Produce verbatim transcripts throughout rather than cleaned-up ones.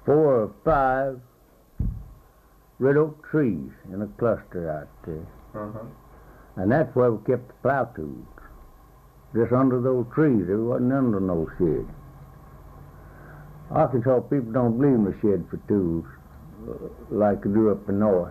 four or five red oak trees in a cluster out there. Uh-huh. And that's where we kept the plow tools. Just under those trees. There wasn't under no shed. Arkansas people don't believe in the shed for tools uh, like they do up in north.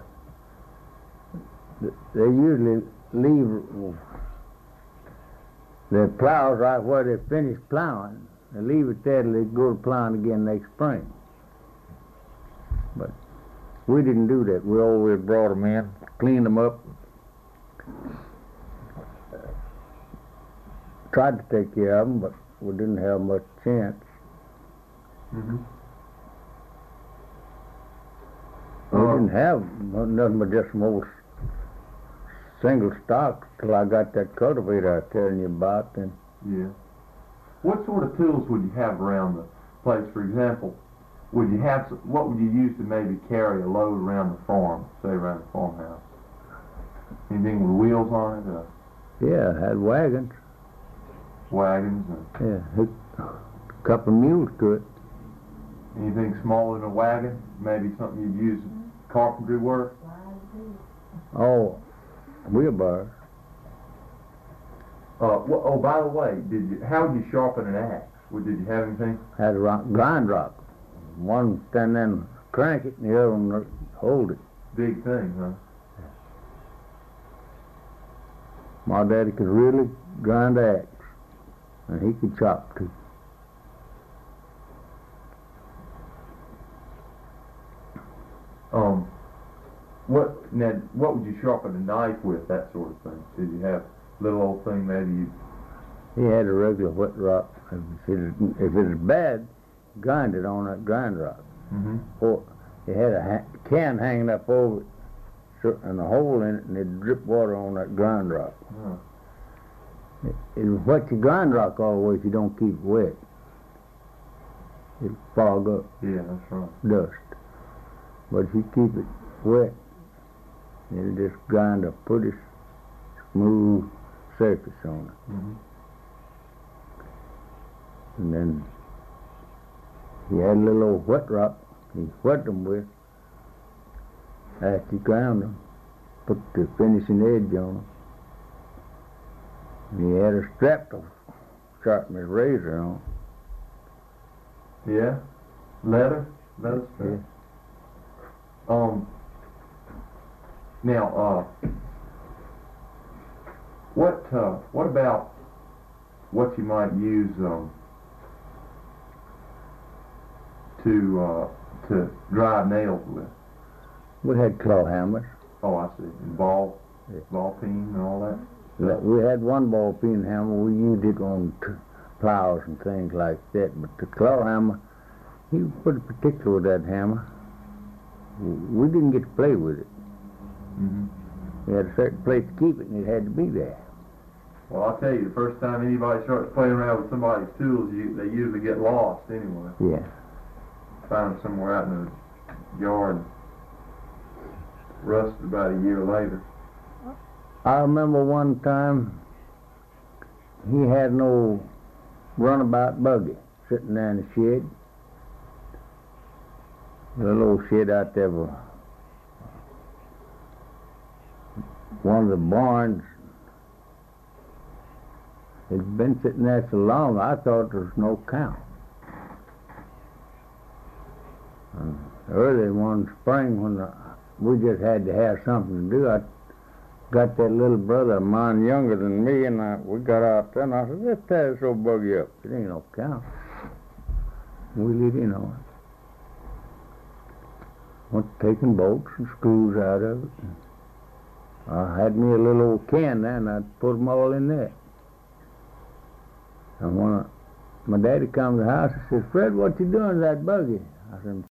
They usually leave their plows right where they finish plowing. They leave it there till they go to plowing again next spring. But we didn't do that. We always brought them in, cleaned them up, tried to take care of them, but we didn't have much chance. Mm-hmm. We Uh, didn't have nothing but just some old single stock till I got that cultivator I was telling you about. And Yeah. What sort of tools would you have around the place? For example, would you have some, what would you use to maybe carry a load around the farm, say around the farmhouse? Anything with wheels on it? Uh, yeah, had wagons. wagons? And Yeah, hooked a couple of mules to it. anything smaller than a wagon? Maybe something you'd use in carpentry work? Oh, wheelbarrows. Uh, wh- oh, by the way, did you? How would you sharpen an axe? Would did you have anything? Had a rock, grind rock. One stand there and crank it, and the other one hold it. Big thing, huh? My daddy could really grind an axe, and he could chop too. Um, what now? What would you sharpen a knife with? That sort of thing. Did you have a little old thing maybe you? He had a regular wet rock. If it, if it was bad, grind it on that grind rock. Mm-hmm. Or he had a ha- can hanging up over it, so, and a hole in it, and it'd drip water on that grind rock. Huh. It, it'll wet your grind rock all the way if you don't keep it wet. It'll fog up, Yeah, that's right. dust. But if you keep it wet, it'll just grind a pretty smooth surface on it. Mm-hmm. And then he had a little old wet rock he wet them with. After he ground them, put the finishing edge on them. And he had a strap to sharpen his razor on. Yeah. Leather. Leather strap. Um. Now, uh, what uh, what about what you might use um, to uh, to drive nails with? We had claw hammers. Oh, I see. And ball, Yeah. ball peen, and all that. Like, we had one ball peen hammer. We used it on t- plows and things like that. But the claw hammer, he was pretty particular with that hammer. We didn't get to play with it. Mm-hmm. We had a certain place to keep it, and it had to be there. Well, I'll tell you, the first time anybody starts playing around with somebody's tools, you, they usually get lost anyway. Yeah. Find them somewhere out in the yard, rusted about a year later. I remember one time he had an old runabout buggy sitting there in the shed. A little old shed out there for one of the barns. It'd been sitting there so long I thought there was no count. And early one spring when the, we just had to have something to do, I got that little brother of mine younger than me, and I, we got out there, and I said, let's tie this old buggy up. It ain't no count. We lit in on it. Went taking bolts and screws out of it. I had me a little old can there, and I put them all in there. And when I, my daddy come to the house, he says, Fred, what you doing to that buggy? I said,